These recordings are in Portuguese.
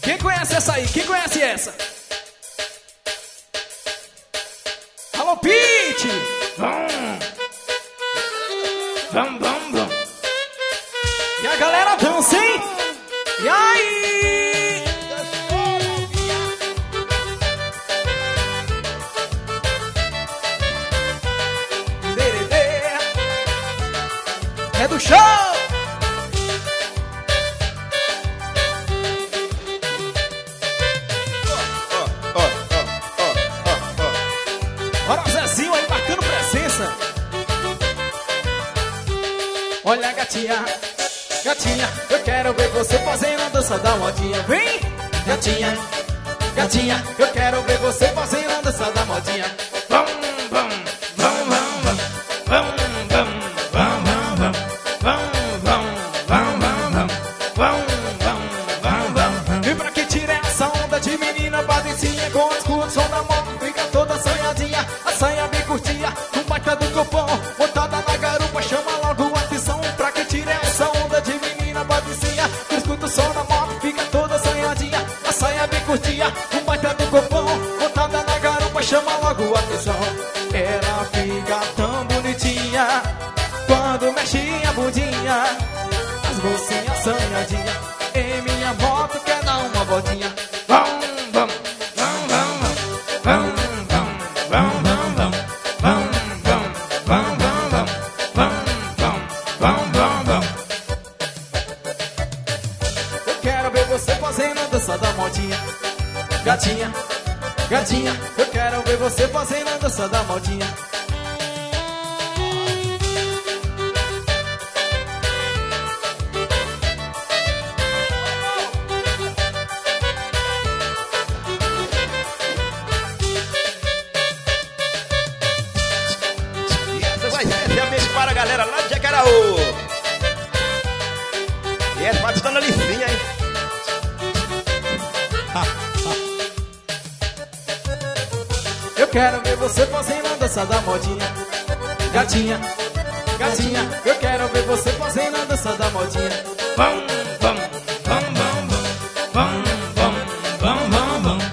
Quem conhece essa aí? Quem conhece essa? Alô, Pete! Vamos, vamos. E a galera dança, hein? E aí? É do show! Bora, Zezinho aí marcando presença. Olha, gatinha, gatinha, eu quero ver você fazendo a dança da modinha. Vem! Gatinha, gatinha, eu quero ver você fazendo a dança da modinha. Vamos, vamos, vamos, vamos, vamos, vamos, vamos, vamos, vamos. E pra que tire essa onda de menina patricinha, com as curvas, som da moto, fica toda assanhadinha. A saia bem curtinha, com baita do copão, botada na garupa, chama logo a atenção. Pra que tire essa onda de menina patricinha, escuta o som da moto, fica toda assanhadinha. A saia bem curtinha, com baita do copão, botada na garupa, chama logo a atenção. Ela fica tão bonitinha quando mexe a bundinha, as mocinhas assanhadinha, em minha moto quer dar uma voltinha. Vamos, vamos, vamos, vamos, vamos, vamos, vamos, vamos, vamos, vamos. Eu quero ver você fazendo a dança da modinha. Gatinha, gatinha, eu quero ver você fazendo a dança da modinha. Para a galera lá de Jacaraú. E essa parte está na licinha, hein? Eu quero ver você fazendo a dança da modinha. Gatinha, gatinha, eu quero ver você fazendo a dança da modinha. Vamos, vamos, vamos, vamos, vamos, vamos, vamos, vamos,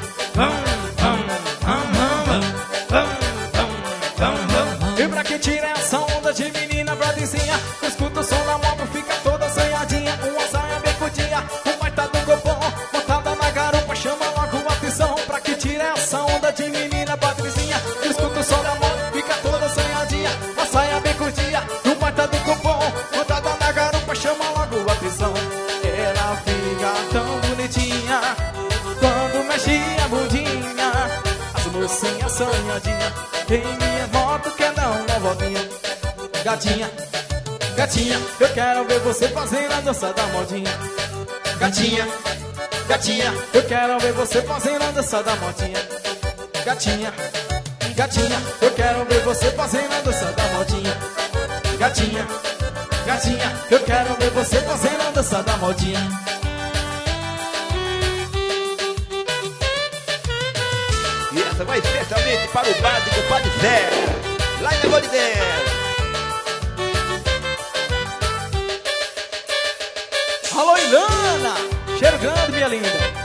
vamos, vamos. E pra que tire essa onda de menina bradezinha, escuta o som da moto, fica toda assanhadinha. Uma saia bem curtinha, um baita do copom, botada na garupa, chama logo a atenção. Pra que tire essa onda de menina patricinha, escuta o som da moto, fica toda assanhadinha. Uma saia bem curtinha, um baita do copom, botada na garupa, chama logo a atenção. Ela fica tão bonitinha quando mexe a bundinha, as mocinhas assanhadinha, em minha moto quer dar uma voltinha. Gatinha, gatinha, eu quero ver você fazendo a dança da modinha. Gatinha, gatinha, eu quero ver você fazendo a dança da modinha. Gatinha, gatinha, eu quero ver você fazendo a dança da modinha. Gatinha, gatinha, eu quero ver você fazendo a dança da modinha. E essa vai especialmente para o básico Padre Zé, lá em Golidé. Alô, Ilana! Cheiro grande, minha linda!